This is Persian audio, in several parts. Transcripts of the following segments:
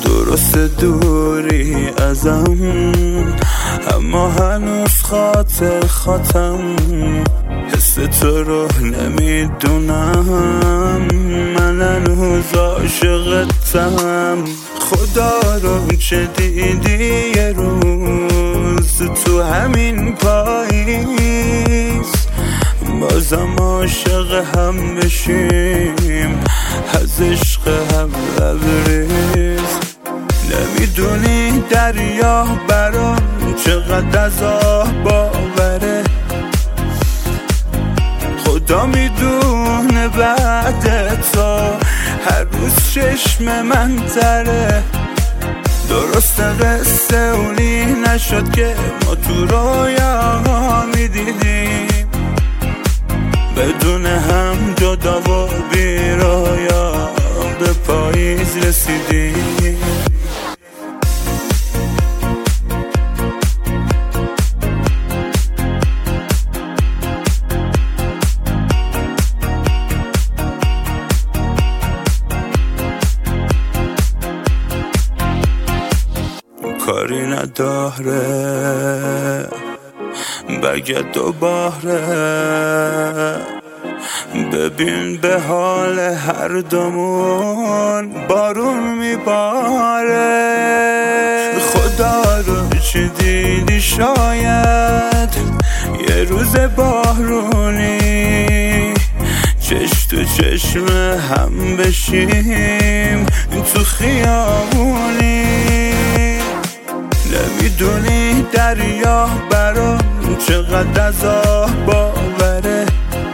درست دوری ازم، اما هنوز خاطرم حس تو رو نمیدونم. من هنوز عاشقتم. خدا رو چه دیدی یه روز تو همین پاییز، بازم عاشق هم بشیم، از عشق هم لبریز. نمیدونی دریا برام چقدر از آه باوره، خدا میدونه بعد تو هر روز چشم من تره. درست قصه اونی نشد که ما تو رویا میدیدیم، بدون هم جدا و بیرایا به پاییز رسیدیم. کاری نداره بگه دوباره، ببین به حال هر دومون بارون میباره. خدا رو چی دیدی شاید یه روز بارونی، چش تو چشم هم بشیم تو خیابونی. نمیدونی دریا برام چقدر از آه باوره،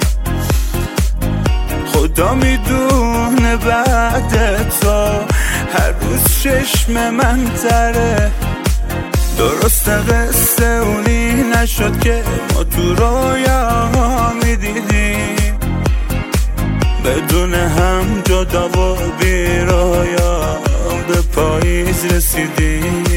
خدا میدونه بعد تو هر روز چشم من تره. درست قصه اونی نشد که ما تو رویا میدیدیم، بدون هم جدا و بیرایا به پاییز رسیدیم.